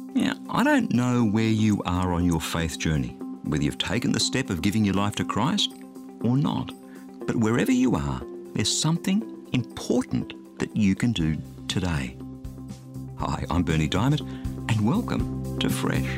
Now, I don't know where you are on your faith journey, whether you've taken the step of giving your life to Christ or not. But wherever you are, there's something important that you can do today. Hi, I'm Berni Dymet, and welcome to Fresh.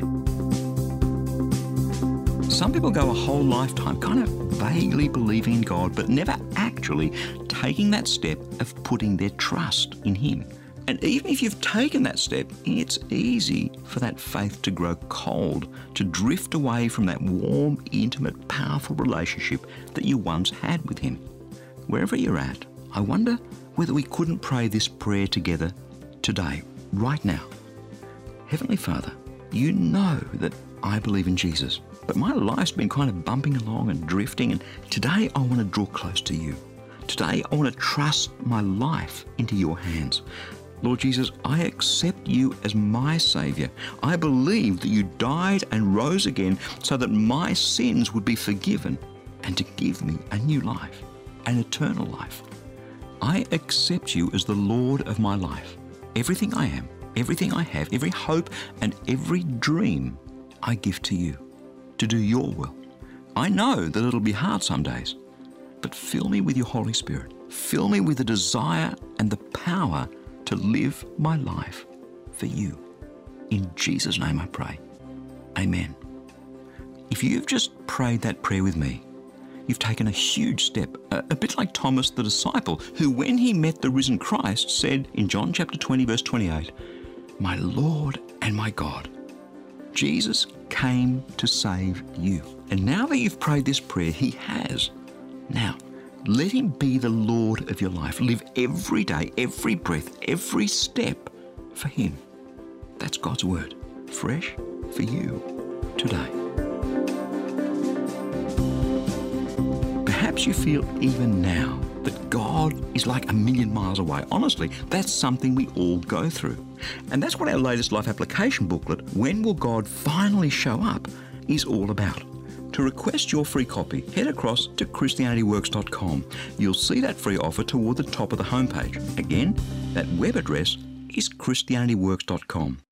Some people go a whole lifetime kind of vaguely believing in God, but never actually taking that step of putting their trust in Him. And even if you've taken that step, it's easy for that faith to grow cold, to drift away from that warm, intimate, powerful relationship that you once had with Him. Wherever you're at, I wonder whether we couldn't pray this prayer together today, right now. Heavenly Father, you know that I believe in Jesus, but my life's been kind of bumping along and drifting, and today I want to draw close to you. Today I want to trust my life into your hands. Lord Jesus, I accept you as my Saviour. I believe that you died and rose again so that my sins would be forgiven and to give me a new life, an eternal life. I accept you as the Lord of my life. Everything I am, everything I have, every hope and every dream I give to you to do your will. I know that it'll be hard some days, but fill me with your Holy Spirit. Fill me with the desire and the power to live my life for you. In Jesus' name I pray. Amen. If you've just prayed that prayer with me, you've taken a huge step, a bit like Thomas the disciple, who when he met the risen Christ said in John chapter 20 verse 28, "My Lord and my God." Jesus came to save you. And now that you've prayed this prayer, He has. Now, let Him be the Lord of your life. Live every day, every breath, every step for Him. That's God's word, fresh for you today. Perhaps you feel even now that God is like a million miles away. Honestly, that's something we all go through. And that's what our latest life application booklet, When Will God Finally Show Up?, is all about. To request your free copy, head across to ChristianityWorks.com. You'll see that free offer toward the top of the homepage. Again, that web address is ChristianityWorks.com.